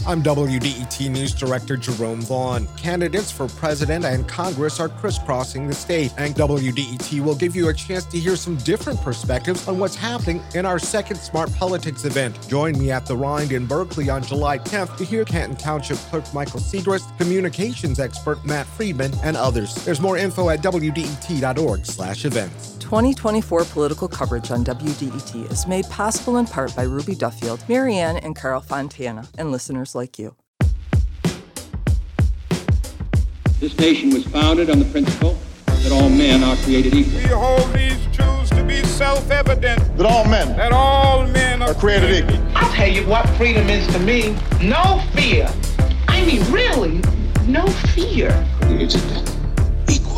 I'm WDET News Director Jerome Vaughn. Candidates for president and Congress are crisscrossing the state, and WDET will give you a chance to hear some different perspectives on what's happening in our second Smart Politics event. Join me at the Rind in Berkeley on July 10th to hear Canton Township Clerk Michael Segrist, communications expert Matt Friedman, and others. There's more info at WDET.org/events. 2024 political coverage on WDET is made possible in part by Ruby Duffield, Marianne, and Carl Fontana, and listeners like you. This nation was founded on the principle that all men are created equal. We hold these truths to be self-evident. That all men are created equal. I'll tell you what freedom is to me. No fear. I mean, really, no fear. Created equal.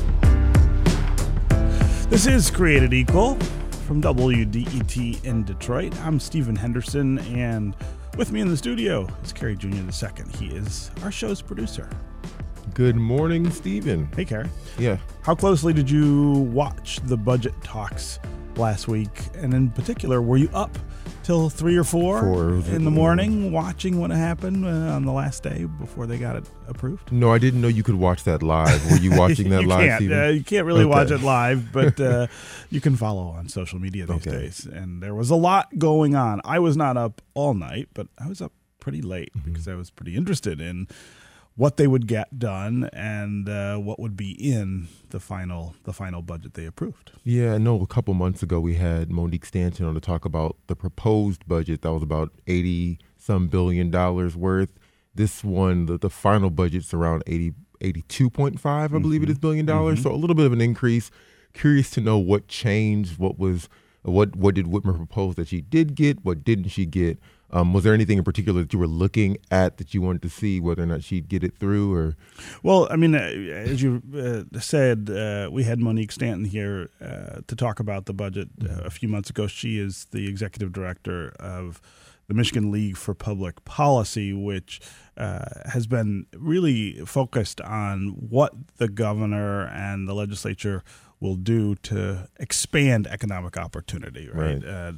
This is Created Equal from WDET in Detroit. I'm Stephen Henderson, and with me in the studio is Kerry Jr. II. He is our show's producer. Good morning, Stephen. Hey, Kerry. Yeah. How closely did you watch the budget talks last week? And in particular, were you up till 3 or 4 in the morning watching what happened on the last day before they got it approved? No, I didn't know you could watch that live. Were you watching that live, Stephen? You can't really watch it live, but you can follow on social media these days. And there was a lot going on. I was not up all night, but I was up pretty late because I was pretty interested in what they would get done and what would be in the final budget they approved. Yeah, I know a couple months ago we had Monique Stanton on to talk about the proposed budget that was about $80-some billion worth. This one, the final budget's around 82.5, I believe it is, billion dollars. So a little bit of an increase. Curious to know what changed, what did Whitmer propose that she did get, what didn't she get? Was there anything in particular that you were looking at that you wanted to see whether or not she'd get it through? Or well, I mean, as you said, we had Monique Stanton here to talk about the budget a few months ago. She is the executive director of the Michigan League for Public Policy, which has been really focused on what the governor and the legislature will do to expand economic opportunity, right?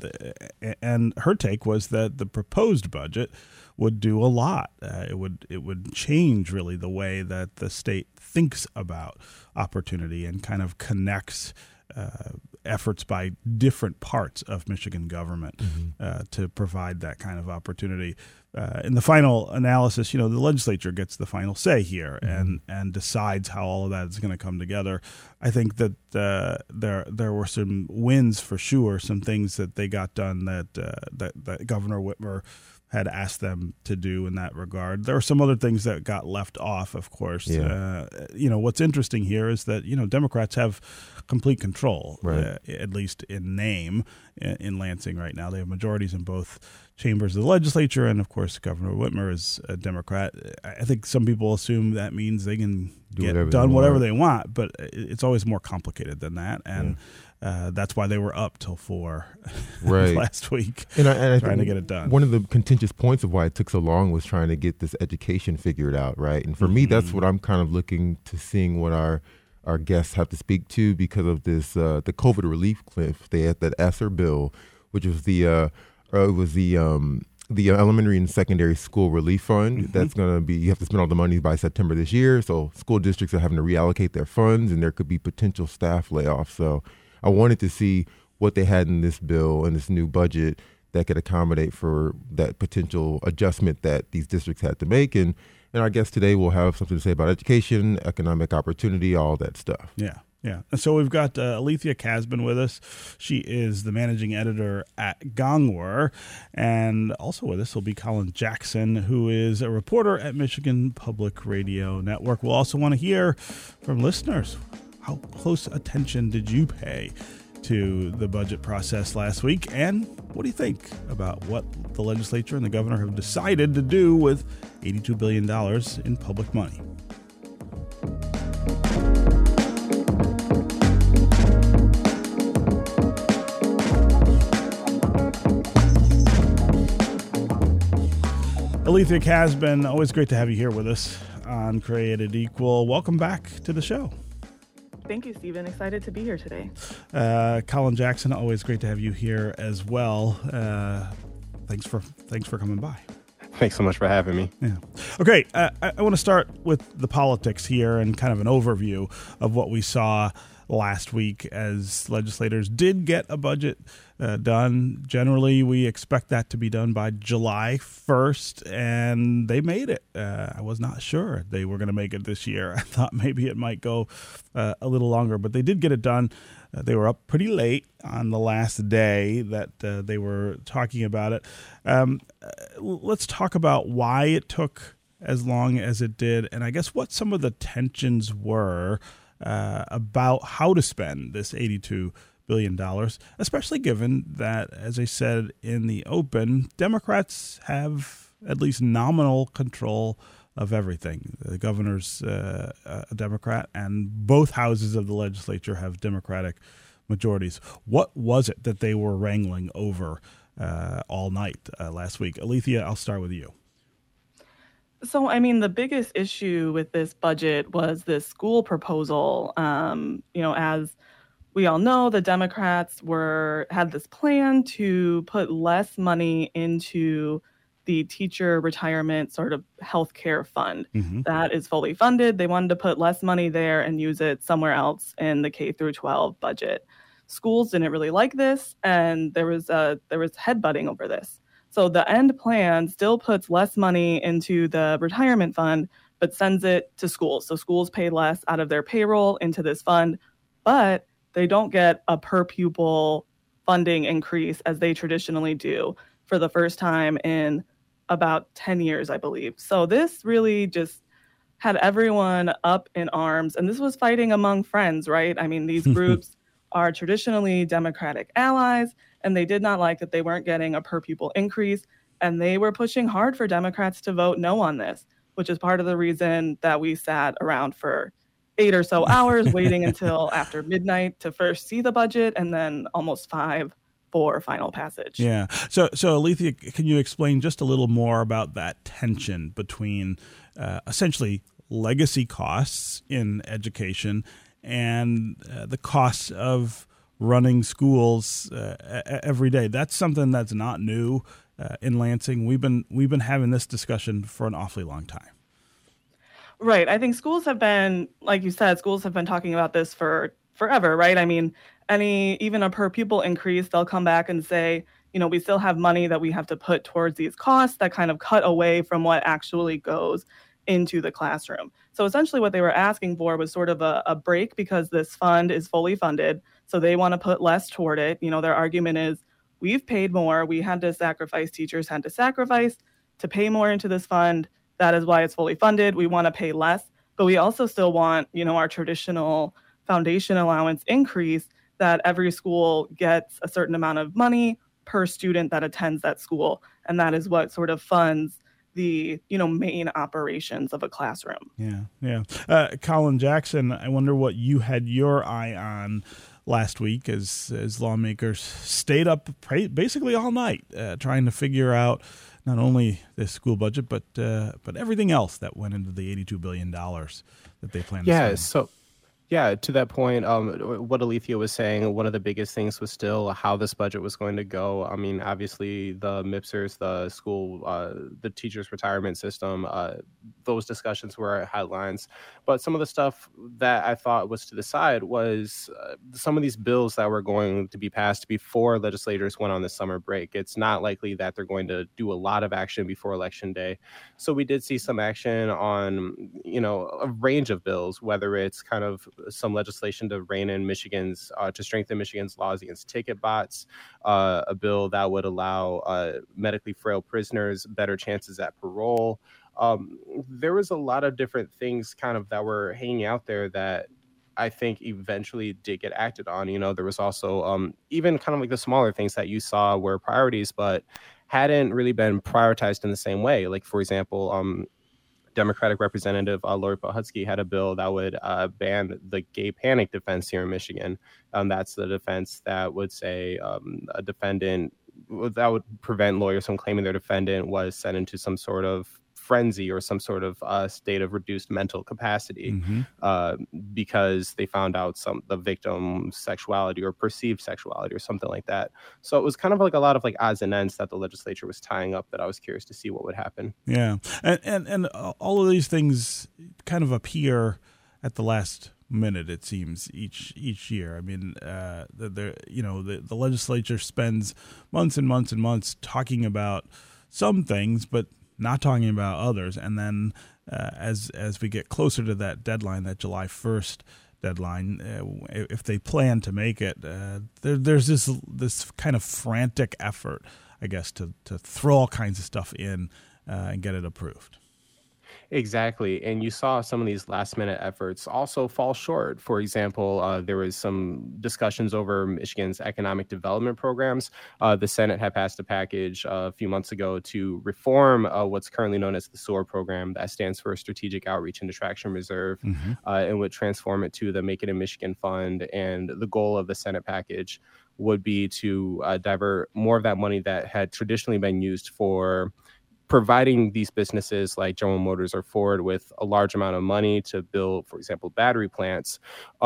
And her take was that the proposed budget would do a lot. It would change really the way that the state thinks about opportunity and kind of connects efforts by different parts of Michigan government to provide that kind of opportunity. In the final analysis, the legislature gets the final say here and decides how all of that is going to come together. I think that there were some wins for sure, some things that they got done that Governor Whitmer had asked them to do in that regard. There are some other things that got left off, of course. Yeah. What's interesting here is that, Democrats have complete control, at least in name, in Lansing right now. They have majorities in both chambers of the legislature, and, of course, Governor Whitmer is a Democrat. I think some people assume that means they can get done whatever they want, but it's always more complicated than that, and that's why they were up till 4 last week and I trying to get it done. One of the contentious points of why it took so long was trying to get this education figured out, right? And for me, that's what I'm kind of looking to seeing what our guests have to speak to because of this the COVID relief cliff. They had that ESSER bill, which was the elementary and secondary school relief fund. That's going to be, you have to spend all the money by September this year. So school districts are having to reallocate their funds, and there could be potential staff layoffs. So I wanted to see what they had in this bill and this new budget that could accommodate for that potential adjustment that these districts had to make. And our guest today will have something to say about education, economic opportunity, all that stuff. Yeah. And so we've got Alethea Casben with us. She is the managing editor at Gongwer. And also with us will be Colin Jackson, who is a reporter at Michigan Public Radio Network. We'll also want to hear from listeners. How close attention did you pay to the budget process last week? And what do you think about what the legislature and the governor have decided to do with $82 billion in public money? Alethea Casben, always great to have you here with us on Created Equal. Welcome back to the show. Thank you, Stephen. Excited to be here today. Colin Jackson, always great to have you here as well. Thanks for coming by. Thanks so much for having me. Yeah. Okay, I want to start with the politics here and kind of an overview of what we saw last week as legislators did get a budget done. Generally, we expect that to be done by July 1st, and they made it. I was not sure they were going to make it this year. I thought maybe it might go a little longer, but they did get it done. They were up pretty late on the last day that they were talking about it. Let's talk about why it took as long as it did, and I guess what some of the tensions were about how to spend this $82 billion, especially given that, as I said in the open, Democrats have at least nominal control of everything. The governor's a Democrat, and both houses of the legislature have Democratic majorities. What was it that they were wrangling over all night last week? Alethea, I'll start with you. So, I mean, the biggest issue with this budget was this school proposal. As we all know, the Democrats had this plan to put less money into the teacher retirement sort of healthcare fund. Mm-hmm. That is fully funded. They wanted to put less money there and use it somewhere else in the K through 12 budget. Schools didn't really like this, and there was headbutting over this. So the end plan still puts less money into the retirement fund, but sends it to schools. So schools pay less out of their payroll into this fund, but they don't get a per pupil funding increase as they traditionally do for the first time in about 10 years, I believe. So this really just had everyone up in arms. And this was fighting among friends, right? I mean, these groups are traditionally Democratic allies, and they did not like that they weren't getting a per pupil increase. And they were pushing hard for Democrats to vote no on this, which is part of the reason that we sat around for 8 or so hours waiting until after midnight to first see the budget, and then almost 5 for final passage. Yeah. So Alethea, can you explain just a little more about that tension between essentially legacy costs in education and the costs of running schools every day? That's something that's not new in Lansing. We've been having this discussion for an awfully long time. Right. I think schools have been, like you said, schools have been talking about this for forever, right? I mean, even a per pupil increase, they'll come back and say, we still have money that we have to put towards these costs that kind of cut away from what actually goes into the classroom. So essentially what they were asking for was sort of a break because this fund is fully funded. So they want to put less toward it. Their argument is we've paid more. We had to sacrifice, teachers had to sacrifice to pay more into this fund. That is why it's fully funded. We want to pay less, but we also still want, our traditional foundation allowance increase that every school gets a certain amount of money per student that attends that school. And that is what sort of funds the, main operations of a classroom. Yeah. Colin Jackson, I wonder what you had your eye on last week as lawmakers stayed up basically all night trying to figure out not only the school budget, but everything else that went into the $82 billion that they plan to spend. Yeah, to that point, what Alethea was saying, one of the biggest things was still how this budget was going to go. I mean, obviously, the MIPSers, the school, the teachers' retirement system, those discussions were headlines. But some of the stuff that I thought was to the side was some of these bills that were going to be passed before legislators went on the summer break. It's not likely that they're going to do a lot of action before Election Day. So we did see some action on, a range of bills, whether it's kind of some legislation to rein in Michigan's, to strengthen Michigan's laws against ticket bots, a bill that would allow medically frail prisoners better chances at parole. There was a lot of different things kind of that were hanging out there that I think eventually did get acted on. There was also even kind of like the smaller things that you saw were priorities, but hadn't really been prioritized in the same way. Like, for example, Democratic Representative Lori Pohutsky had a bill that would ban the gay panic defense here in Michigan. That's the defense that would say a defendant, that would prevent lawyers from claiming their defendant was sent into some sort of frenzy or some sort of state of reduced mental capacity because they found out the victim's sexuality or perceived sexuality or something like that. So it was kind of like a lot of like odds and ends that the legislature was tying up that I was curious to see what would happen. Yeah. And all of these things kind of appear at the last minute, it seems, each year. I mean, the legislature spends months and months and months talking about some things, but not talking about others. And then as we get closer to that deadline, that July 1st deadline, if they plan to make it, there's this kind of frantic effort, I guess, to throw all kinds of stuff in and get it approved. Exactly. And you saw some of these last minute efforts also fall short. For example, there was some discussions over Michigan's economic development programs. The Senate had passed a package a few months ago to reform what's currently known as the SOAR program. That stands for Strategic Outreach and Attraction Reserve, and would transform it to the Make It in Michigan Fund. And the goal of the Senate package would be to divert more of that money that had traditionally been used for providing these businesses like General Motors or Ford with a large amount of money to build, for example, battery plants.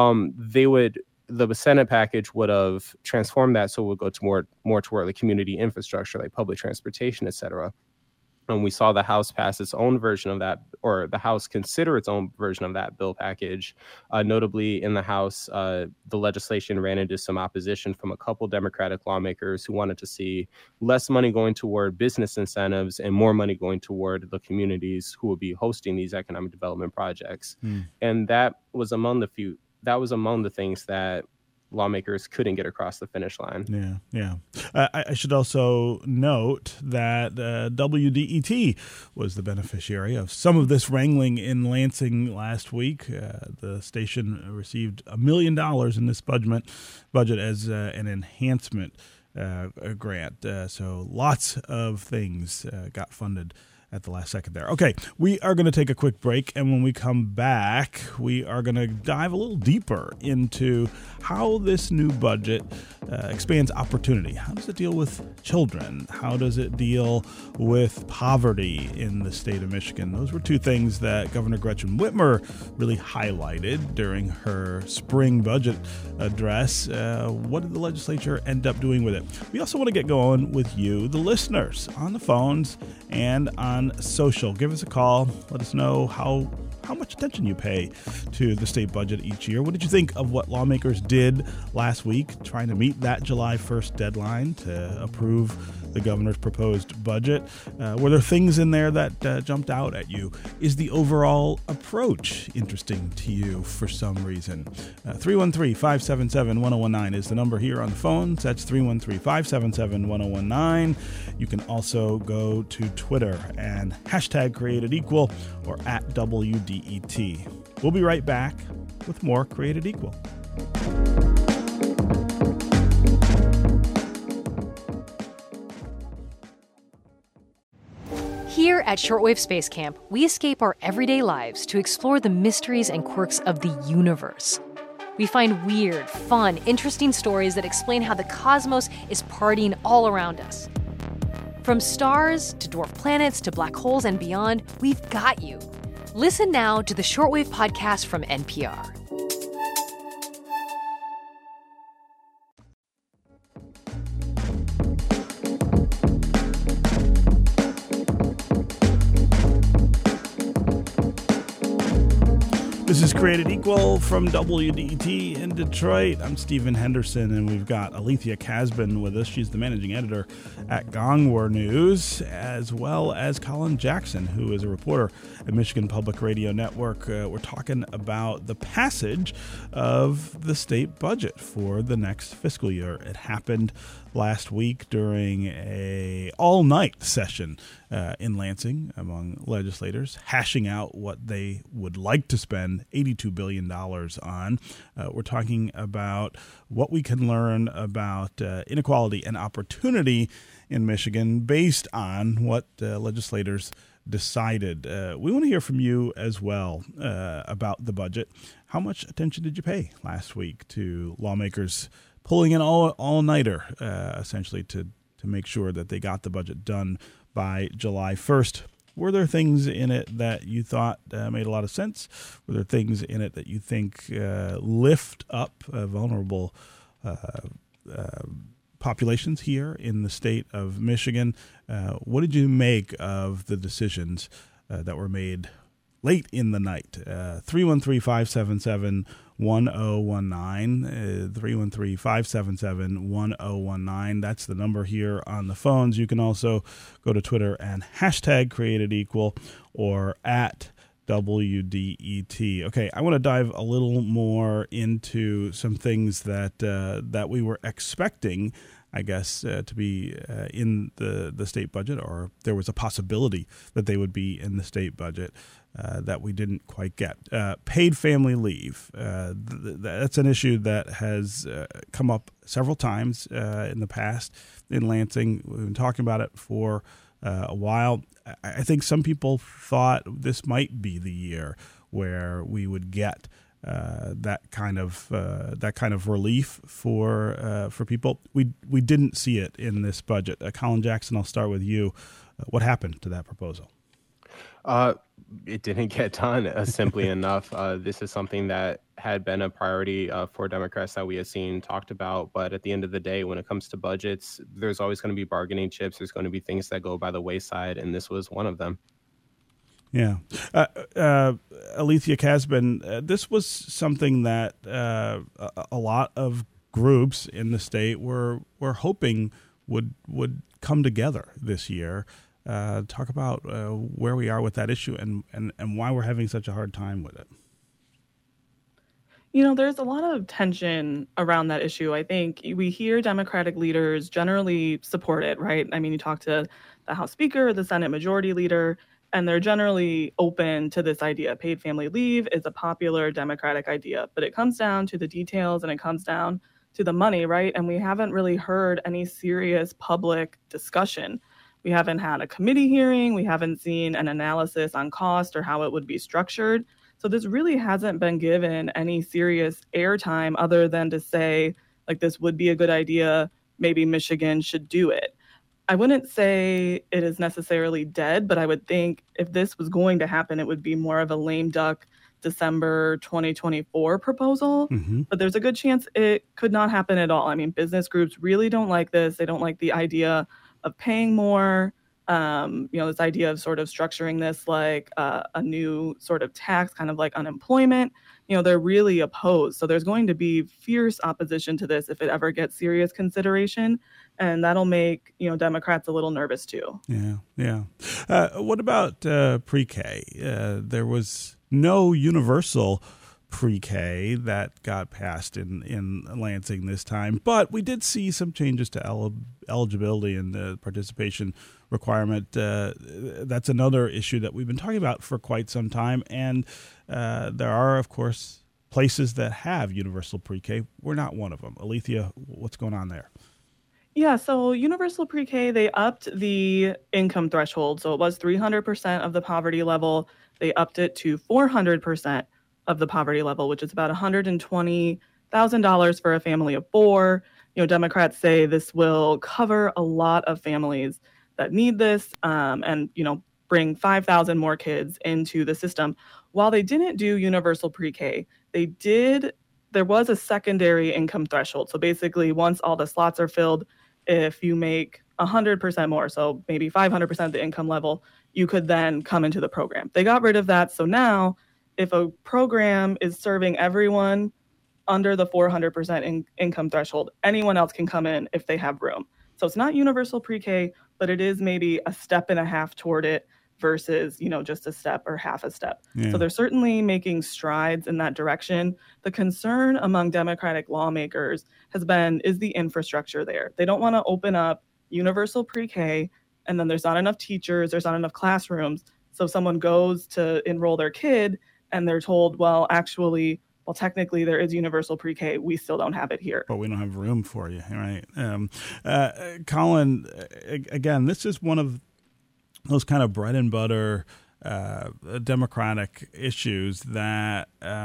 The Senate package would have transformed that so it would go to more toward the community infrastructure like public transportation, et cetera. And we saw the House pass its own version of that, or the House consider its own version of that bill package. Notably, in the House, the legislation ran into some opposition from a couple Democratic lawmakers who wanted to see less money going toward business incentives and more money going toward the communities who would be hosting these economic development projects. And that was among the things that lawmakers couldn't get across the finish line. Yeah. I should also note that WDET was the beneficiary of some of this wrangling in Lansing last week. The station received $1 million in this budget as an enhancement grant. So lots of things got funded at the last second there. Okay, we are going to take a quick break, and when we come back, we are going to dive a little deeper into how this new budget expands opportunity. How does it deal with children? How does it deal with poverty in the state of Michigan? Those were two things that Governor Gretchen Whitmer really highlighted during her spring budget address. What did the legislature end up doing with it? We also want to get going with you, the listeners, on the phones and on social. Give us a call. Let us know how much attention you pay to the state budget each year. What did you think of what lawmakers did last week, trying to meet that July 1st deadline to approve the governor's proposed budget? Were there things in there that jumped out at you? Is the overall approach interesting to you for some reason? 313-577-1019 is the number here on the phones. That's 313-577-1019. You can also go to Twitter and hashtag Created Equal or at WDET. We'll be right back with more Created Equal. Here at Shortwave Space Camp, we escape our everyday lives to explore the mysteries and quirks of the universe. We find weird, fun, interesting stories that explain how the cosmos is partying all around us. From stars to dwarf planets to black holes and beyond, we've got you. Listen now to the Shortwave Podcast from NPR. This is Created Equal from WDET in Detroit. I'm Stephen Henderson, and we've got Alethea Casbin with us. She's the managing editor at Gongwar News, as well as Colin Jackson, who is a reporter at Michigan Public Radio Network. We're talking about the passage of the state budget for the next fiscal year. It happened last week during a all-night session in Lansing among legislators, hashing out what they would like to spend $82 billion on. We're talking about what we can learn about inequality and opportunity in Michigan based on what legislators decided. We want to hear from you as well about the budget. How much attention did you pay last week to lawmakers pulling an all-nighter, essentially, to make sure that they got the budget done by July 1st? Were there things in it that you thought made a lot of sense? Were there things in it that you think lift up vulnerable populations here in the state of Michigan? What did you make of the decisions that were made late in the night? 313-577-1019, 313-577-1019. That's the number here on the phones. You can also go to Twitter and #CreatedEqual or at WDET. Okay, I want to dive a little more into some things that we were expecting, I guess, to be in the state budget, or there was a possibility that they would be in the state budget that we didn't quite get. Paid family leave. That's an issue that has come up several times in the past in Lansing. We've been talking about it for a while. I think some people thought this might be the year where we would get that kind of relief for people. We didn't see it in this budget. Colin Jackson, I'll start with you. What happened to that proposal? It didn't get done simply enough. This is something that had been a priority for Democrats that we have seen talked about. But at the end of the day, when it comes to budgets, there's always going to be bargaining chips. There's going to be things that go by the wayside, and this was one of them. Yeah. Alethea Casben, this was something that a lot of groups in the state were hoping would come together this year. Talk about where we are with that issue and why we're having such a hard time with it. You know, there's a lot of tension around that issue. I think we hear Democratic leaders generally support it, right? I mean, you talk to the House Speaker, the Senate Majority Leader, and they're generally open to this idea. Paid family leave is a popular Democratic idea, but it comes down to the details and it comes down to the money, right? And we haven't really heard any serious public discussion. We haven't had a committee hearing. We haven't seen an analysis on cost or how it would be structured. So this really hasn't been given any serious airtime other than to say, like, this would be a good idea. Maybe Michigan should do it. I wouldn't say it is necessarily dead, but I would think if this was going to happen, it would be more of a lame duck December 2024 proposal. Mm-hmm. But there's a good chance it could not happen at all. I mean, business groups really don't like this. They don't like the idea of paying more. This idea of sort of structuring this like a new sort of tax, kind of like unemployment, they're really opposed. So there's going to be fierce opposition to this if it ever gets serious consideration. And that'll make, Democrats a little nervous too. Yeah. What about pre-K? There was no universal pre-K that got passed in Lansing this time, but we did see some changes to eligibility and the participation requirement. That's another issue that we've been talking about for quite some time, and there are, of course, places that have universal pre-K. We're not one of them. Alethea, what's going on there? Yeah, so universal pre-K, they upped the income threshold. So it was 300% of the poverty level. They upped it to 400% of the poverty level, which is about $120,000 for a family of four. Democrats say this will cover a lot of families that need this and bring 5,000 more kids into the system. While they didn't do universal pre-K, there was a secondary income threshold. So basically, once all the slots are filled, if you make 100% more, so maybe 500% of the income level, you could then come into the program. They got rid of that. So now, if a program is serving everyone under the 400% income threshold, anyone else can come in if they have room. So it's not universal pre-K, but it is maybe a step and a half toward it versus, just a step or half a step. Yeah. So they're certainly making strides in that direction. The concern among Democratic lawmakers is the infrastructure there. They don't want to open up universal pre-K and then there's not enough teachers, there's not enough classrooms. So someone goes to enroll their kid and they're told, technically there is universal pre-K. We still don't have it here. But we don't have room for you, right? Colin, again, this is one of those kind of bread and butter Democratic issues that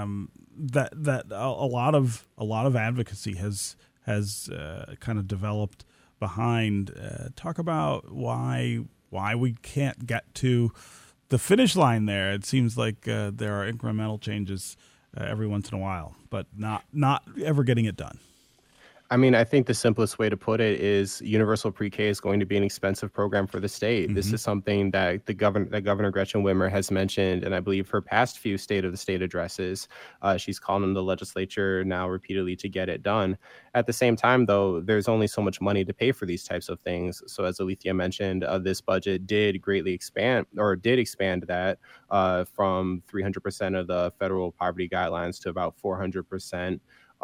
that a lot of advocacy has kind of developed behind. Talk about why we can't get to the finish line there. It seems like there are incremental changes every once in a while, but not ever getting it done. I mean, I think the simplest way to put it is universal pre-K is going to be an expensive program for the state. This is something that Governor Gretchen Whitmer has mentioned, and I believe her past few State of the State addresses, she's called on the legislature now repeatedly to get it done. At the same time, though, there's only so much money to pay for these types of things. So as Alethea mentioned, this budget did expand that from 300% of the federal poverty guidelines to about 400%.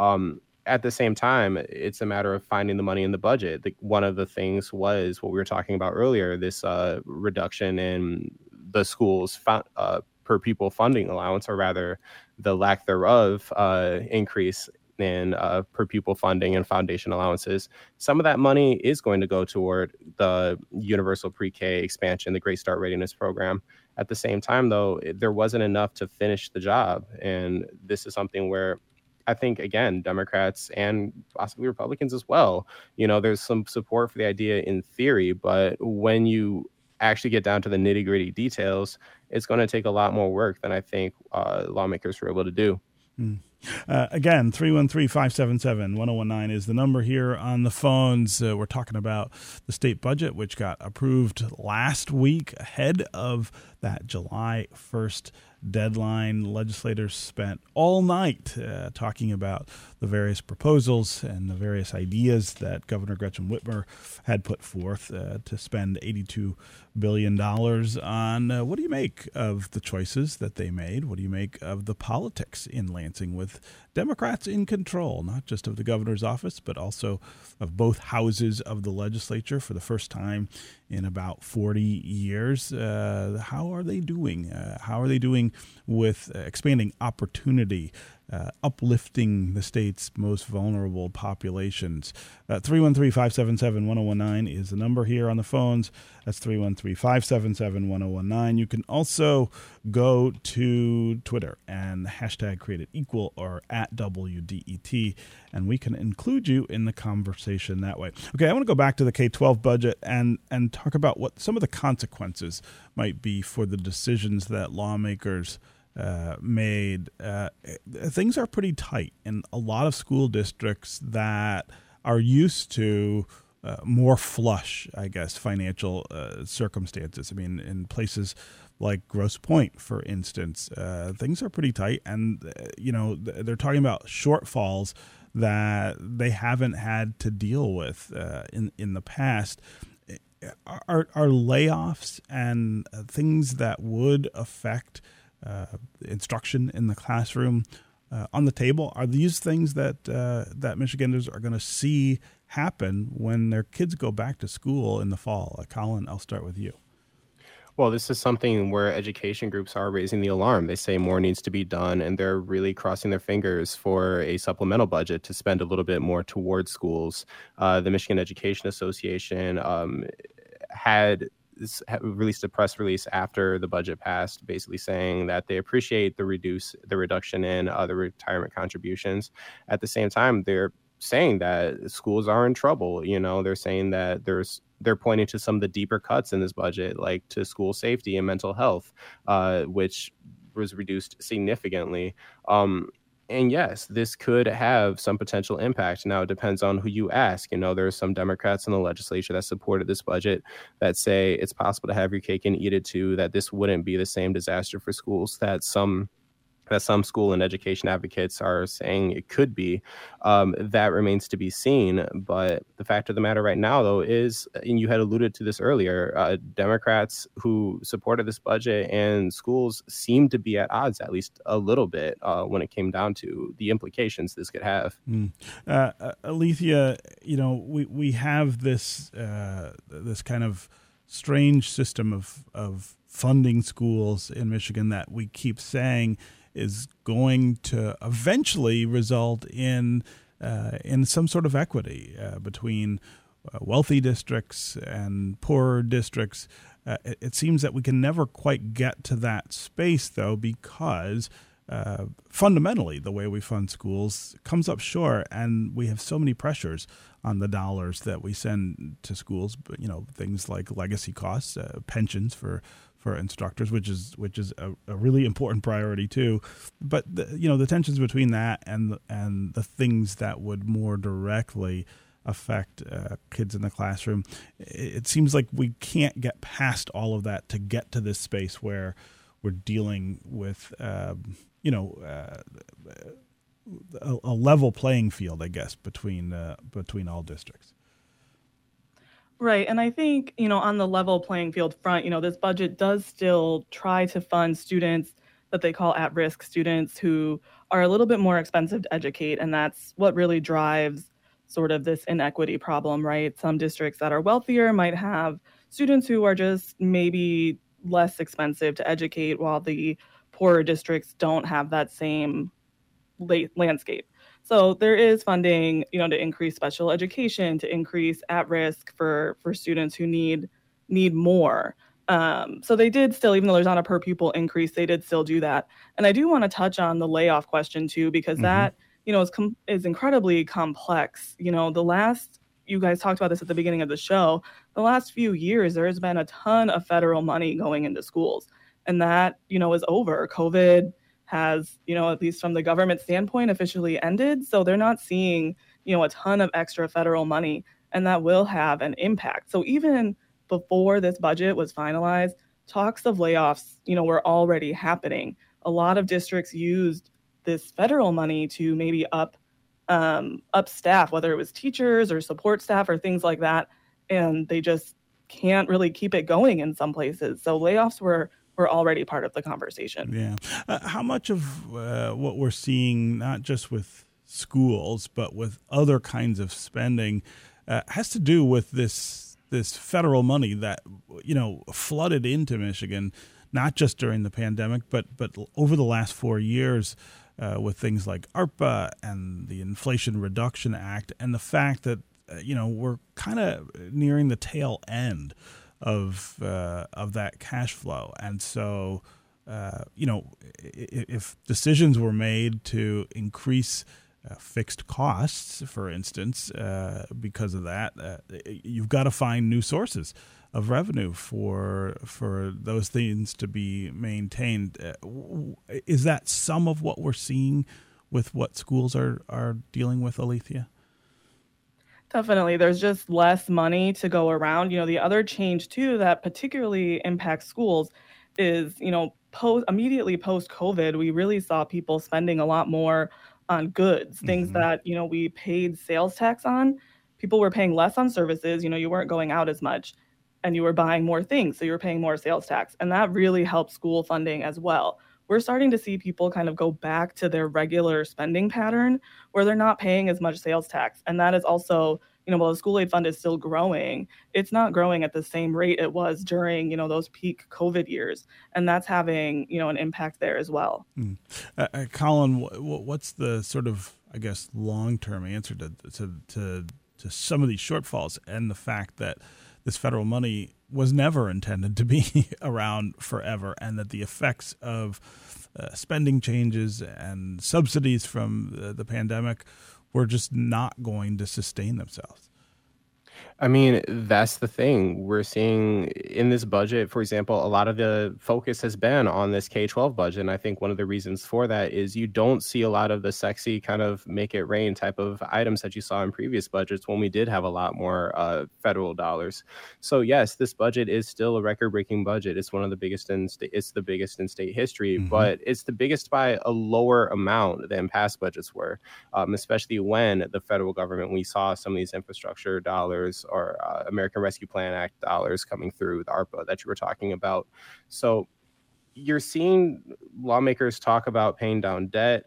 At the same time, it's a matter of finding the money in the budget. One of the things was what we were talking about earlier, this reduction in the school's per pupil funding allowance, or rather the lack thereof increase in per pupil funding and foundation allowances. Some of that money is going to go toward the universal pre-K expansion, the Great Start Readiness Program. At the same time, though, there wasn't enough to finish the job. And this is something where I think, again, Democrats and possibly Republicans as well, there's some support for the idea in theory, but when you actually get down to the nitty-gritty details, it's going to take a lot more work than I think lawmakers were able to do. Again, 313-577-1019 is the number here on the phones. We're talking about the state budget, which got approved last week ahead of that July 1st deadline. Legislators spent all night talking about the various proposals and the various ideas that Governor Gretchen Whitmer had put forth to spend $82 billion on. What do you make of the choices that they made? What do you make of the politics in Lansing with Democrats in control, not just of the governor's office, but also of both houses of the legislature for the first time in about 40 years? How are they doing? How are they doing with expanding opportunity, uplifting the state's most vulnerable populations? 313-577-1019 is the number here on the phones. That's 313-577-1019. You can also go to Twitter and hashtag #CreateItEqual or @WDET, and we can include you in the conversation that way. Okay, I want to go back to the K-12 budget and talk about what some of the consequences might be for the decisions that lawmakers made. Things are pretty tight in a lot of school districts that are used to more flush, I guess, financial circumstances. I mean, in places like Grosse Pointe, for instance, things are pretty tight, and they're talking about shortfalls that they haven't had to deal with in the past. Are layoffs and things that would affect instruction in the classroom on the table? Are these things that Michiganders are going to see happen when their kids go back to school in the fall? Colin, I'll start with you. Well, this is something where education groups are raising the alarm. They say more needs to be done, and they're really crossing their fingers for a supplemental budget to spend a little bit more towards schools. The Michigan Education Association had released a press release after the budget passed, basically saying that they appreciate the reduction in the retirement contributions. At the same time, they're saying that schools are in trouble. They're saying that they're pointing to some of the deeper cuts in this budget, like to school safety and mental health, which was reduced significantly. And yes, this could have some potential impact. Now, it depends on who you ask. There are some Democrats in the legislature that supported this budget that say it's possible to have your cake and eat it too, that this wouldn't be the same disaster for schools that some school and education advocates are saying it could be. That remains to be seen. But the fact of the matter right now, though, is, and you had alluded to this earlier, Democrats who supported this budget and schools seem to be at odds, at least a little bit, when it came down to the implications this could have. Alethea, we have this kind of strange system of funding schools in Michigan that we keep saying is going to eventually result in some sort of equity between wealthy districts and poorer districts. It seems that we can never quite get to that space, though, because fundamentally the way we fund schools comes up short, and we have so many pressures on the dollars that we send to schools. Things like legacy costs, pensions for for instructors, which is a really important priority too. But the tensions between that and the things that would more directly affect kids in the classroom, it seems like we can't get past all of that to get to this space where we're dealing with a level playing field, I guess, between all districts. Right. And I think, on the level playing field front, this budget does still try to fund students that they call at-risk students who are a little bit more expensive to educate. And that's what really drives sort of this inequity problem, right? Some districts that are wealthier might have students who are just maybe less expensive to educate, while the poorer districts don't have that same landscape. So there is funding, to increase special education, to increase at risk for students who need more. So they did still, even though there's not a per pupil increase, they did still do that. And I do want to touch on the layoff question too, because that, is incredibly complex. You guys talked about this at the beginning of the show. The last few years, there has been a ton of federal money going into schools, and that, is over. COVID has, at least from the government standpoint, officially ended. So they're not seeing, a ton of extra federal money, and that will have an impact. So even before this budget was finalized, talks of layoffs, were already happening. A lot of districts used this federal money to maybe up staff, whether it was teachers or support staff or things like that. And they just can't really keep it going in some places. So layoffs were already part of the conversation. Yeah. How much of what we're seeing, not just with schools, but with other kinds of spending, has to do with this federal money that, flooded into Michigan, not just during the pandemic, but over the last 4 years, with things like ARPA and the Inflation Reduction Act, and the fact that, we're kind of nearing the tail end of that cash flow. And so, if decisions were made to increase fixed costs, for instance, because of that, you've got to find new sources of revenue for those things to be maintained. Is that some of what we're seeing with what schools are dealing with, Alethea? Definitely. There's just less money to go around. The other change too that particularly impacts schools is, immediately post-COVID, we really saw people spending a lot more on goods, things that, we paid sales tax on. People were paying less on services. You weren't going out as much and you were buying more things. So you were paying more sales tax. And that really helped school funding as well. We're starting to see people kind of go back to their regular spending pattern where they're not paying as much sales tax. And that is also, while the school aid fund is still growing, it's not growing at the same rate it was during, those peak COVID years. And that's having, an impact there as well. Colin, what's the sort of, I guess, long-term answer to some of these shortfalls and the fact that this federal money was never intended to be around forever, and that the effects of spending changes and subsidies from the pandemic were just not going to sustain themselves? I mean, that's the thing. We're seeing in this budget, for example, a lot of the focus has been on this K-12 budget. And I think one of the reasons for that is you don't see a lot of the sexy kind of make it rain type of items that you saw in previous budgets when we did have a lot more federal dollars. So yes, this budget is still a record-breaking budget. It's one of the biggest it's the biggest in state history, but it's the biggest by a lower amount than past budgets were, especially when the federal government, we saw some of these infrastructure dollars or American Rescue Plan Act dollars coming through, the ARPA that you were talking about. So you're seeing lawmakers talk about paying down debt.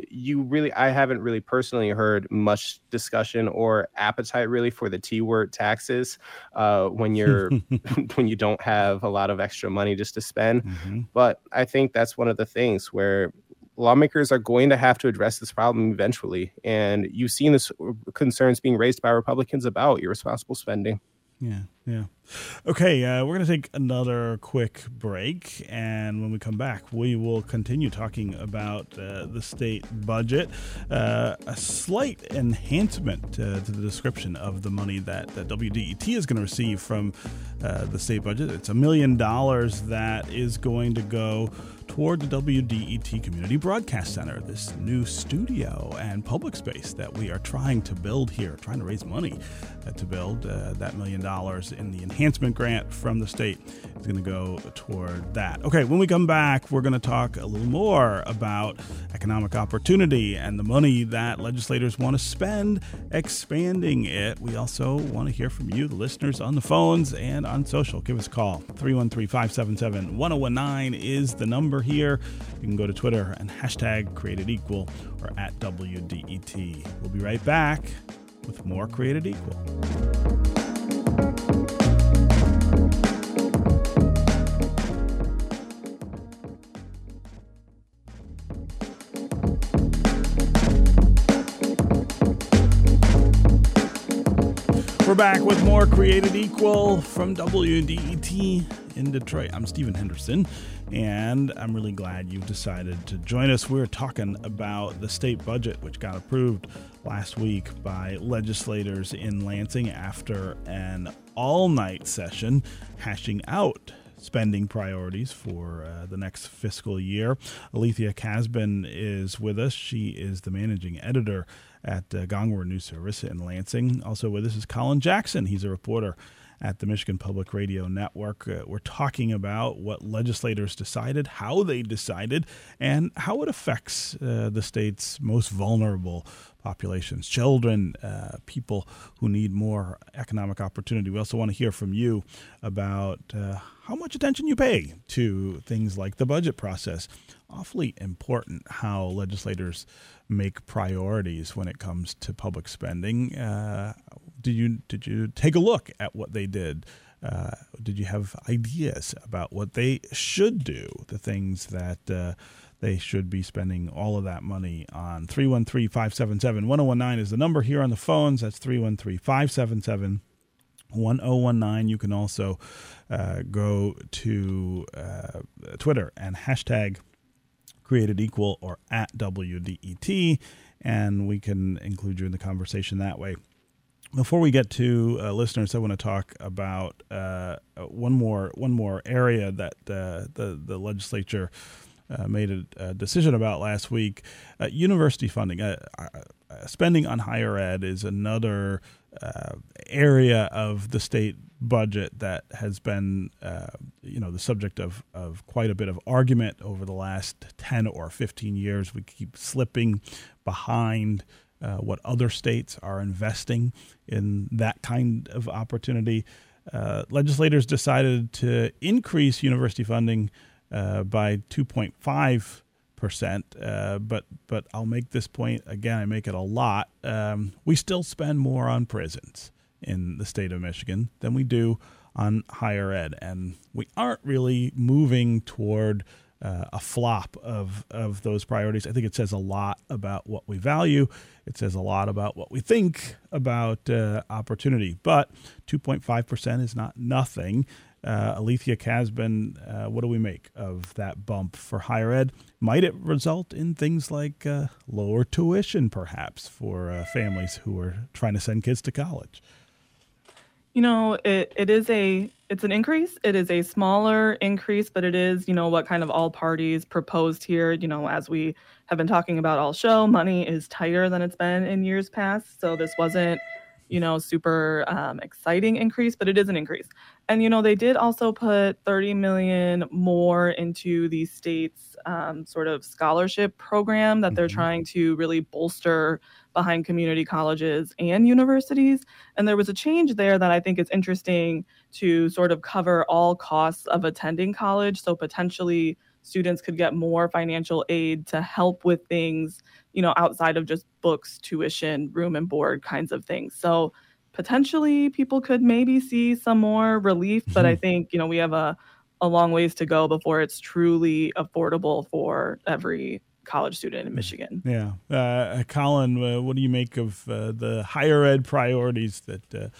I haven't really personally heard much discussion or appetite really for the T word taxes when you don't have a lot of extra money just to spend. But I think that's one of the things where lawmakers are going to have to address this problem eventually. And you've seen this concerns being raised by Republicans about irresponsible spending. Yeah. Yeah. Okay, we're going to take another quick break, and when we come back, we will continue talking about the state budget, a slight enhancement to the description of the money that WDET is going to receive from the state budget. It's $1 million that is going to go toward the WDET Community Broadcast Center, this new studio and public space that we are trying to build here, trying to raise money to build. That $1 million in the enhancement grant from the state is going to go toward that. Okay, when we come back, we're going to talk a little more about economic opportunity and the money that legislators want to spend expanding it. We also want to hear from you, the listeners, on the phones and on social. Give us a call. 313-577-1019 is the number here. You can go to Twitter and hashtag Created Equal or at WDET. We'll be right back with more Created Equal. We're back with more Created Equal from WDET in Detroit. I'm Stephen Henderson, and I'm really glad you've decided to join us. We're talking about the state budget, which got approved last week by legislators in Lansing after an all-night session hashing out spending priorities for the next fiscal year. Alethea Casben is with us. She is the managing editor at Gongwer News Service in Lansing. Also with us is Colin Jackson. He's a reporter at the Michigan Public Radio Network. We're talking about what legislators decided, how they decided, and how it affects the state's most vulnerable populations, children, people who need more economic opportunity. We also want to hear from you about how much attention you pay to things like the budget process. Awfully important how legislators make priorities when it comes to public spending. Did you take a look at what they did? Did you have ideas about what they should do, the things that they should be spending all of that money on? 313-577-1019 is the number here on the phones. That's 313-577-1019. You can also go to Twitter and hashtag Created Equal or at WDET, and we can include you in the conversation that way. Before we get to listeners, I want to talk about one more area that the legislature made a decision about last week. University funding, spending on higher ed is another area of the state budget that has been the subject of quite a bit of argument over the last 10 or 15 years. We keep slipping behind what other states are investing in that kind of opportunity. Legislators decided to increase university funding by 2.5%, but I'll make this point again. I make it a lot. We still spend more on prisons in the state of Michigan than we do on higher ed, and we aren't really moving toward a flop of those priorities. I think it says a lot about what we value. It says a lot about what we think about opportunity. But 2.5% is not nothing. Alethea Casben, what do we make of that bump for higher ed? Might it result in things like lower tuition, perhaps, for families who are trying to send kids to college? It's an increase. It is a smaller increase, but it is, what kind of all parties proposed here. As we have been talking about all show, money is tighter than it's been in years past. So this wasn't, super exciting increase, but it is an increase. And, they did also put $30 million more into the state's sort of scholarship program that they're trying to really bolster behind community colleges and universities. And there was a change there that I think is interesting to sort of cover all costs of attending college. So potentially students could get more financial aid to help with things, outside of just books, tuition, room and board kinds of things. So potentially people could maybe see some more relief, but I think, we have a long ways to go before it's truly affordable for every college student in Michigan. Yeah. Colin, what do you make of the higher ed priorities that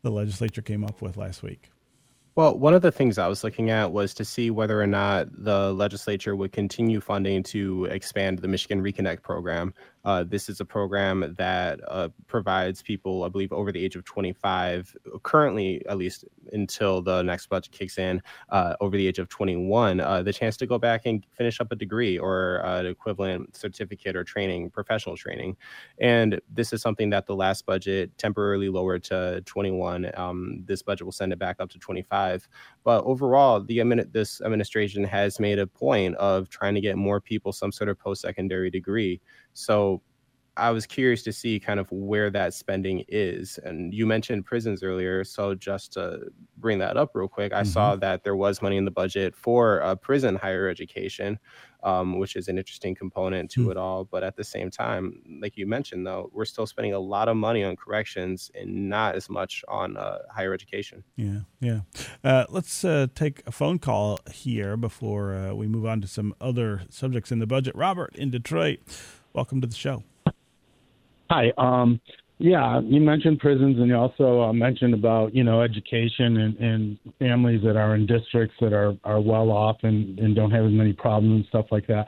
the legislature came up with last week? Well, one of the things I was looking at was to see whether or not the legislature would continue funding to expand the Michigan Reconnect program. This is a program that provides people, I believe, over the age of 25, currently, at least until the next budget kicks in, over the age of 21, the chance to go back and finish up a degree or an equivalent certificate or training, professional training. And this is something that the last budget temporarily lowered to 21. This budget will send it back up to 25. But overall, this administration has made a point of trying to get more people some sort of post-secondary degree. So I was curious to see kind of where that spending is. And you mentioned prisons earlier. So just to bring that up real quick, I saw that there was money in the budget for prison higher education, which is an interesting component to it all. But at the same time, like you mentioned, though, we're still spending a lot of money on corrections and not as much on higher education. Yeah. Let's take a phone call here before we move on to some other subjects in the budget. Robert in Detroit, welcome to the show. Hi. Yeah, you mentioned prisons, and you also mentioned about, education and families that are in districts that are well off and don't have as many problems and stuff like that.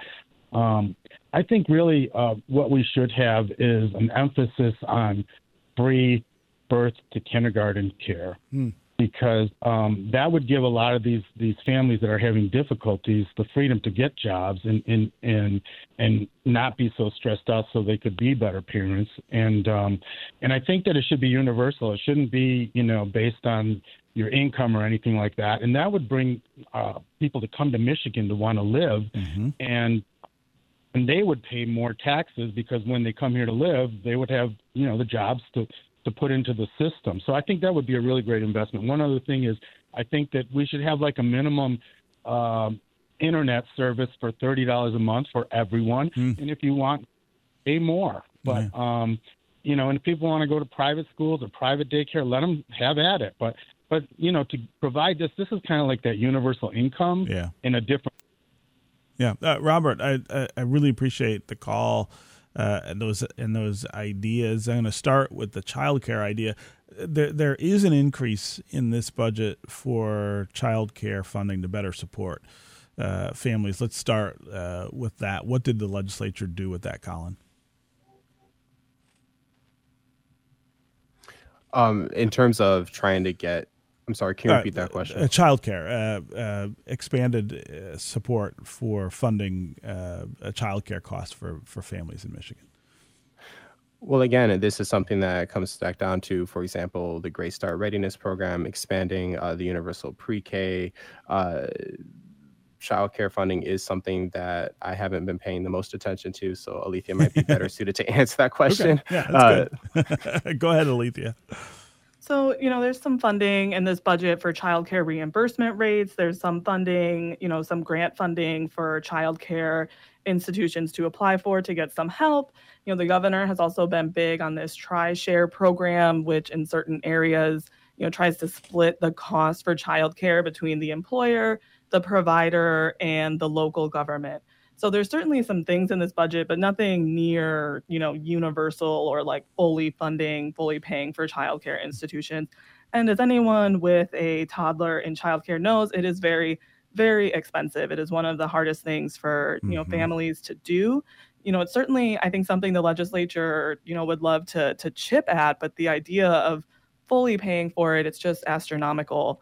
I think really what we should have is an emphasis on free birth to kindergarten care. Because that would give a lot of these families that are having difficulties the freedom to get jobs and not be so stressed out, so they could be better parents. And I think that it should be universal. It shouldn't be based on your income or anything like that. And that would bring people to come to Michigan to want to live, and they would pay more taxes because when they come here to live, they would have the jobs to put into the system. So I think that would be a really great investment. One other thing is I think that we should have like a minimum internet service for $30 a month for everyone. And if you want, pay more. But, and if people want to go to private schools or private daycare, let them have at it. But to provide this is kind of like that universal income in a different. Yeah. Robert, I really appreciate the call. And those ideas. I'm going to start with the child care idea. There is an increase in this budget for child care funding to better support families. Let's start with that. What did the legislature do with that, Colin? In terms of trying to get, I'm sorry, can you repeat that question? Child care, expanded support for funding child care costs for families in Michigan. Well, again, this is something that comes back down to, for example, the Great Start Readiness Program, expanding the universal pre-K. Child care funding is something that I haven't been paying the most attention to, so Alethea might be better suited to answer that question. Okay. Yeah, that's good. Go ahead, Alethea. So, there's some funding in this budget for childcare reimbursement rates. There's some funding, some grant funding for childcare institutions to apply for to get some help. The governor has also been big on this TRI-SHARE program, which in certain areas, tries to split the cost for childcare between the employer, the provider, and the local government. So there's certainly some things in this budget, but nothing near, universal or like fully paying for childcare institutions. And as anyone with a toddler in childcare knows, it is very, very expensive. It is one of the hardest things for, families to do. It's certainly, I think, something the legislature, would love to chip at, but the idea of fully paying for it, it's just astronomical.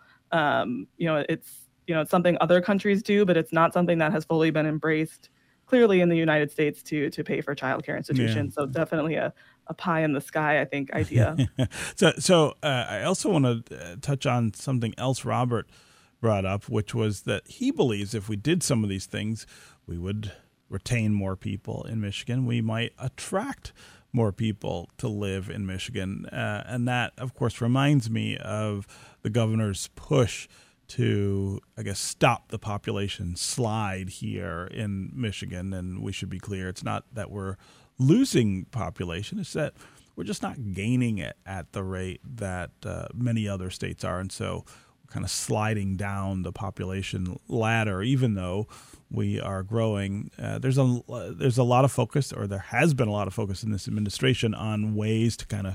It's something other countries do, but it's not something that has fully been embraced clearly in the United States to pay for childcare institutions. So definitely a pie in the sky, I think, idea. So I also want to touch on something else Robert brought up, which was that he believes if we did some of these things, we would retain more people in Michigan. We might attract more people to live in Michigan. And that, of course, reminds me of the governor's push to, I guess, stop the population slide here in Michigan. And we should be clear, it's not that we're losing population, it's that we're just not gaining it at the rate that many other states are. And so we're kind of sliding down the population ladder, even though we are growing. There's a lot of focus, or there has been a lot of focus in this administration on ways to kind of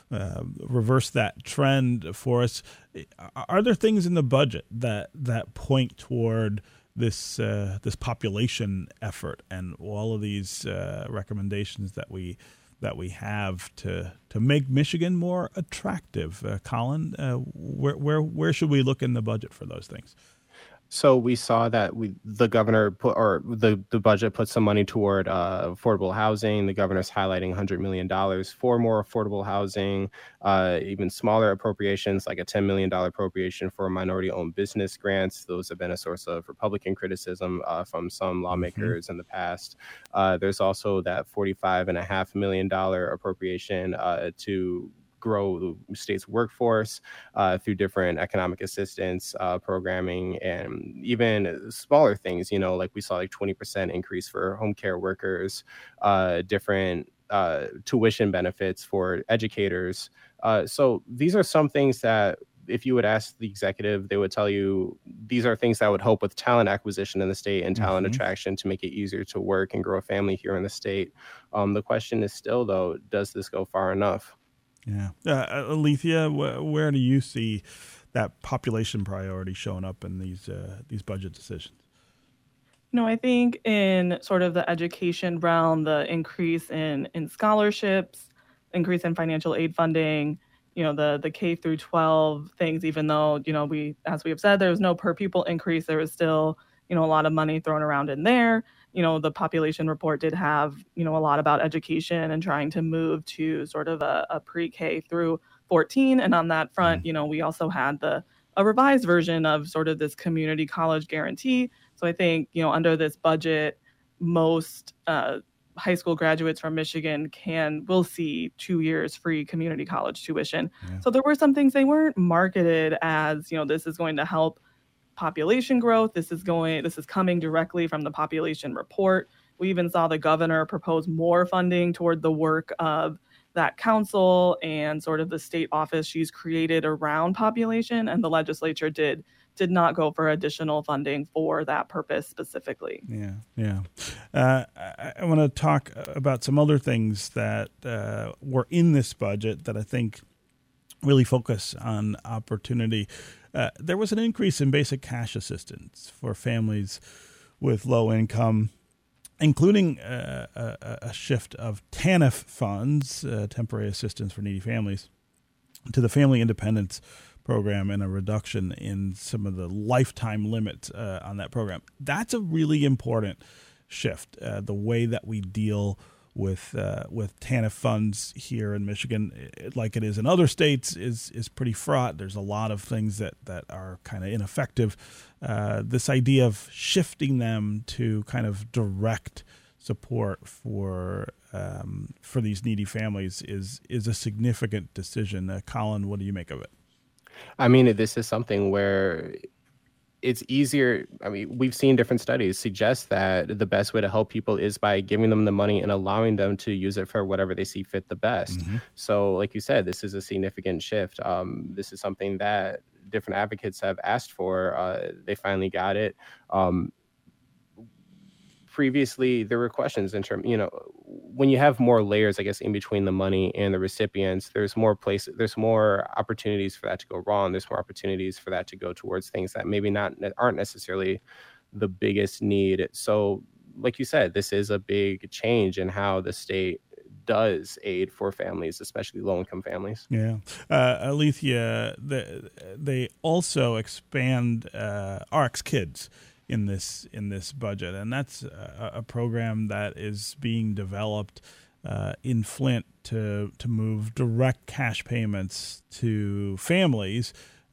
reverse that trend for us. Are there things in the budget that point toward this population effort and all of these recommendations that we have to make Michigan more attractive? Colin, where should we look in the budget for those things? So we saw that the governor the budget put some money toward affordable housing. The governor's highlighting $100 million for more affordable housing, even smaller appropriations like a $10 million appropriation for minority-owned business grants. Those have been a source of Republican criticism from some lawmakers in the past. There's also that $45.5 million appropriation to grow the state's workforce through different economic assistance programming, and even smaller things, like we saw 20% increase for home care workers, different tuition benefits for educators. So these are some things that if you would ask the executive, they would tell you these are things that would help with talent acquisition in the state and talent attraction to make it easier to work and grow a family here in the state. The question is still, though, does this go far enough? Yeah. Alethea, where do you see that population priority showing up in these budget decisions? I think in sort of the education realm, the increase in scholarships, increase in financial aid funding, the K through 12 things, even though, as we have said, there was no per pupil increase, there was still, a lot of money thrown around in there. The population report did have, a lot about education and trying to move to sort of a pre-K through 14. And on that front, we also had a revised version of sort of this community college guarantee. So I think, under this budget, most high school graduates from Michigan will see 2 years free community college tuition. Yeah. So there were some things, they weren't marketed as, this is going to help population growth. This is coming directly from the population report. We even saw the governor propose more funding toward the work of that council and sort of the state office she's created around population, and the legislature did not go for additional funding for that purpose specifically. Yeah. I want to talk about some other things that were in this budget that I think really focus on opportunity. There was an increase in basic cash assistance for families with low income, including a shift of TANF funds, temporary assistance for needy families, to the Family Independence Program, and a reduction in some of the lifetime limits on that program. That's a really important shift. The way that we deal with TANF funds here in Michigan, like it is in other states, is pretty fraught. There's a lot of things that are kind of ineffective. This idea of shifting them to kind of direct support for these needy families is a significant decision. Colin, what do you make of it? I mean, this is something where it's easier. I mean, we've seen different studies suggest that the best way to help people is by giving them the money and allowing them to use it for whatever they see fit the best. So like you said, this is a significant shift. This is something that different advocates have asked for. They finally got it. Previously, there were questions in terms, when you have more layers, I guess, in between the money and the recipients, there's more opportunities for that to go wrong. There's more opportunities for that to go towards things that maybe aren't necessarily the biggest need. So, like you said, this is a big change in how the state does aid for families, especially low-income families. Yeah. Alethea, they also expand RX Kids in this budget, and that's a program that is being developed in Flint to move direct cash payments to families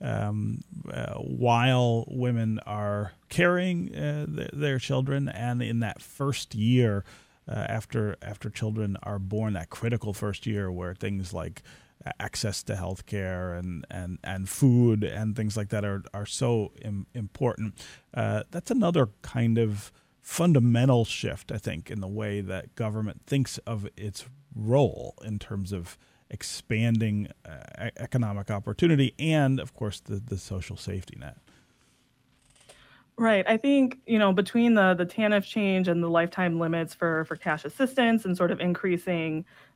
while women are carrying their children, and in that first year after children are born, that critical first year where things like access to health care and food and things like that are so important. That's another kind of fundamental shift, I think, in the way that government thinks of its role in terms of expanding economic opportunity and, of course, the social safety net. Right. I think, between the TANF change and the lifetime limits for cash assistance and sort of increasing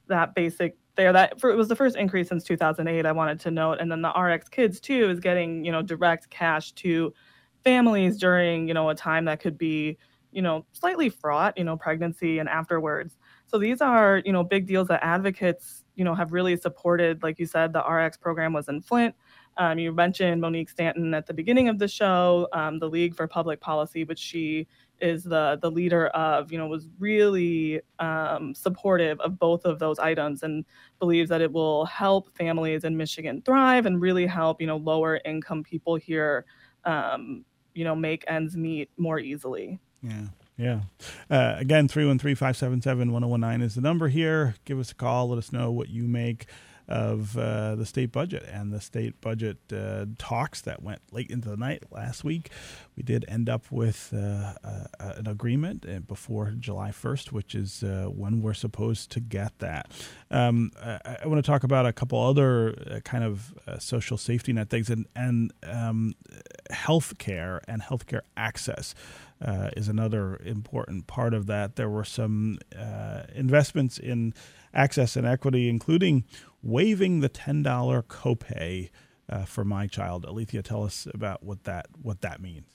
that basic there. It was the first increase since 2008, I wanted to note. And then the RX Kids, too, is getting, direct cash to families during, a time that could be, slightly fraught, pregnancy and afterwards. So these are, big deals that advocates, have really supported. Like you said, the RX program was in Flint. You mentioned Monique Stanton at the beginning of the show, the League for Public Policy, which she is the leader of, was really supportive of both of those items and believes that it will help families in Michigan thrive and really help, lower income people here, make ends meet more easily. Yeah. Again, 313-577-1019 is the number here. Give us a call. Let us know what you make of the state budget and the state budget talks that went late into the night last week. We did end up with an agreement before July 1st, which is when we're supposed to get that. I want to talk about a couple other kind of social safety net things and health care and healthcare access. Is another important part of that. There were some investments in access and equity, including waiving the $10 copay for My Child. Alethea, tell us about what that means.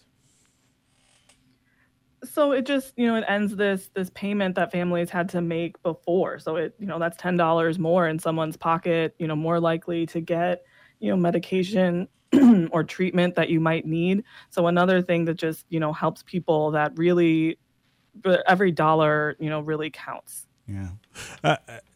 So it just, it ends this payment that families had to make before. So it, that's $10 more in someone's pocket, more likely to get, medication or treatment that you might need. So another thing that just, helps people that really, every dollar, really counts. Yeah.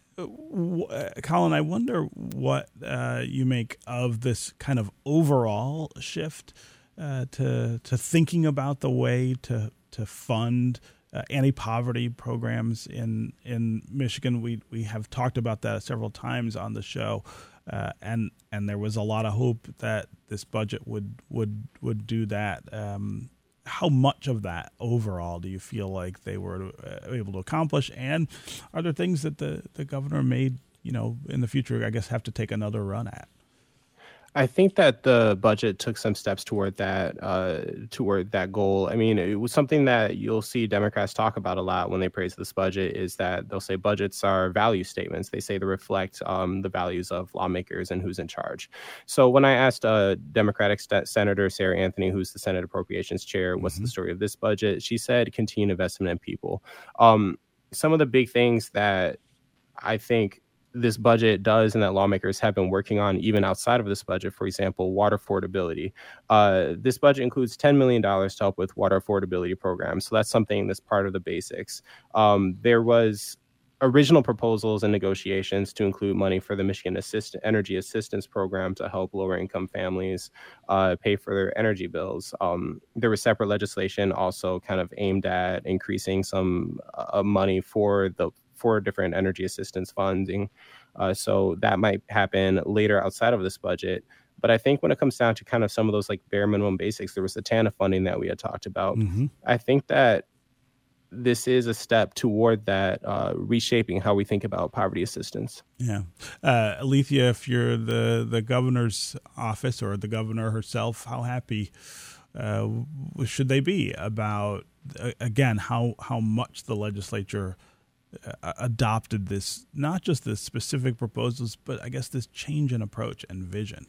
Colin, I wonder what you make of this kind of overall shift to thinking about the way to fund anti-poverty programs in Michigan. We have talked about that several times on the show. And there was a lot of hope that this budget would do that. How much of that overall do you feel like they were able to accomplish? And are there things that the governor may, in the future, I guess, have to take another run at? I think that the budget took some steps toward that goal. I mean, it was something that you'll see Democrats talk about a lot when they praise this budget, is that they'll say budgets are value statements. They say they reflect the values of lawmakers and who's in charge. So when I asked Democratic Senator Sarah Anthony, who's the Senate Appropriations Chair, what's the story of this budget, she said continued investment in people. Some of the big things that I think this budget does and that lawmakers have been working on even outside of this budget, for example, water affordability. This budget includes $10 million to help with water affordability programs. So that's something that's part of the basics. There was original proposals and negotiations to include money for the Michigan Energy Assistance Program to help lower income families pay for their energy bills. There was separate legislation also kind of aimed at increasing some money for different energy assistance funding. So that might happen later outside of this budget. But I think when it comes down to kind of some of those like bare minimum basics, there was the TANF funding that we had talked about. I think that this is a step toward that reshaping how we think about poverty assistance. Yeah. Alethea, if you're the governor's office or the governor herself, how happy should they be about, again, how much the legislature adopted this, not just the specific proposals, but I guess this change in approach and vision?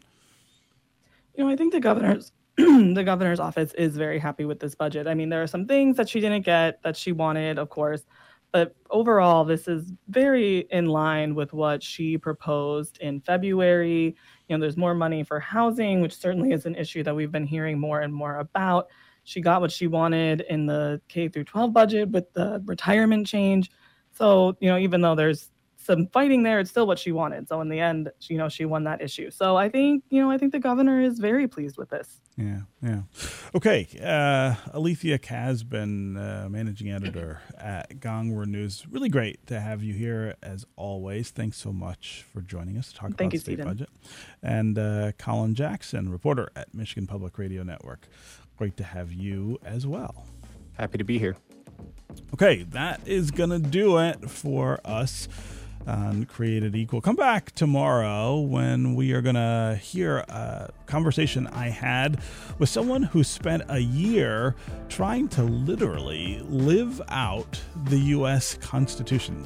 I think the governor's office is very happy with this budget. I mean, there are some things that she didn't get that she wanted, of course, but overall, this is very in line with what she proposed in February. There's more money for housing, which certainly is an issue that we've been hearing more and more about. She got what she wanted in the K through 12 budget with the retirement change. So, even though there's some fighting there, it's still what she wanted. So in the end, she won that issue. So I think the governor is very pleased with this. Yeah. Okay. Alethea Casben, managing editor at Gongwer News. Really great to have you here as always. Thanks so much for joining us to talk about the state budget. And Colin Jackson, reporter at Michigan Public Radio Network. Great to have you as well. Happy to be here. Okay, that is going to do it for us on Created Equal. Come back tomorrow when we are going to hear a conversation I had with someone who spent a year trying to literally live out the U.S. Constitution, the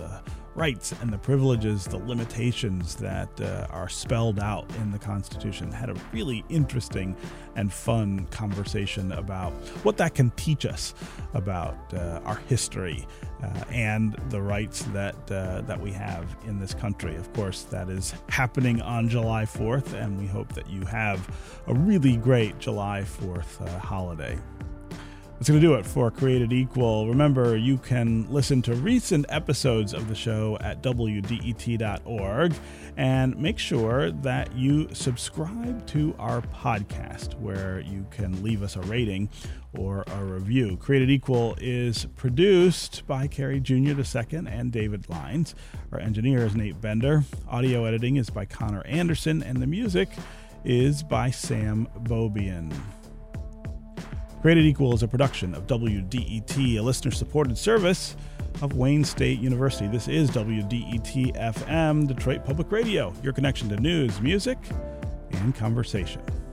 rights and the privileges, the limitations that are spelled out in the Constitution. Had a really interesting and fun conversation about what that can teach us about our history and the rights that we have in this country. Of course, that is happening on July 4th, and we hope that you have a really great July 4th holiday. That's going to do it for Created Equal. Remember, you can listen to recent episodes of the show at WDET.org, and make sure that you subscribe to our podcast, where you can leave us a rating or a review. Created Equal is produced by Carrie Jr. II and David Lines. Our engineer is Nate Bender. Audio editing is by Connor Anderson, and the music is by Sam Bobian. Created Equal is a production of WDET, a listener-supported service of Wayne State University. This is WDET-FM, Detroit Public Radio, your connection to news, music, and conversation.